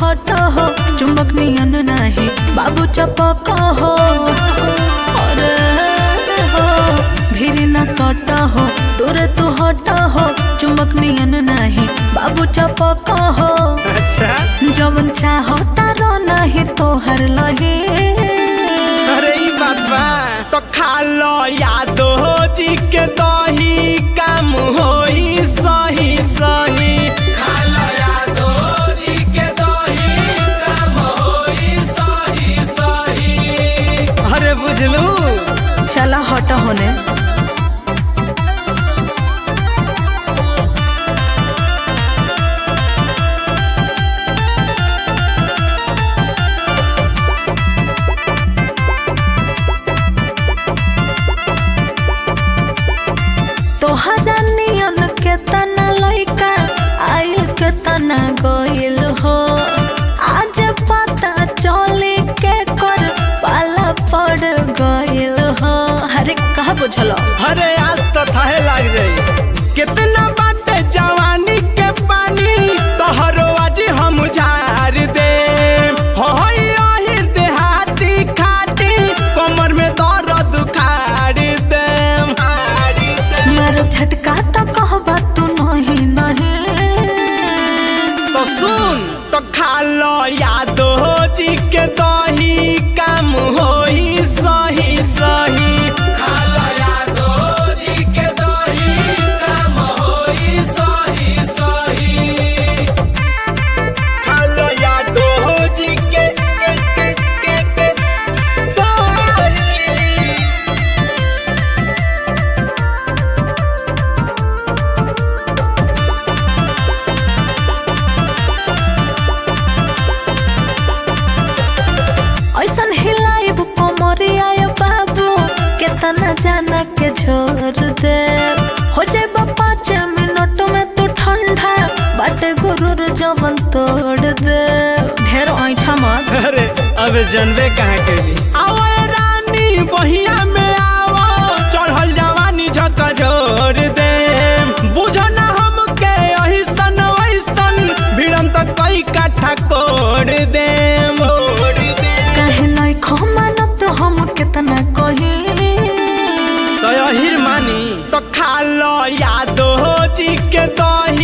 हट हो चुंबक नियन नहीं बाबू चपक हो अरे हो भीरी न सट हो दूर तू हट हो चुंबक नियन नहीं बाबू चपक हो अच्छा जवन चाहो तारो नहीं तोहर लहे अरे ई बात बा तो खा लो यादो जी के दही काम होई सही सही खा लो यादो जी के दही काम होई सही सही। अरे बुझलू चला हट होने तोहरा नियन के तना लइका आइल के तना गइल हो आज पता चले के कर पाला पड़ गइल हो अरे कहा बुझल अरे आज तो थाहे लाग जाई कितना बाटे जवानी के पानी तोहरो आज हम झार दे होई ओही देहाती खाटी कमर में दर्द खाड़ दे मारो झटका तो कहबा तू नहीं नहीं तो सुन तो खा लो यादो जी के दही काम होई सही सही खा लो यादो जी के दही काम होई सही सही। खा लो यादो जी के दही। ऐसन हिलाइब कोमरिया बाबू केतना जाना के छोड़ दे हो जाए 5 मिनट में तू ठंडा बाटे गुरूर जवन तोड़ दे ढेर ऐठा मत अरे अब जनबे कहाँ कैली आओ रानी बहिया में आओ चढ़ल जवानी झका झोर दे बुझो ना हमके अहिसन वैसन भिड़म तो कई काठा कोड़ दे काहे नहीं खमानत हम केतना कही तो यही मानी तो खा लो यादो जी के दही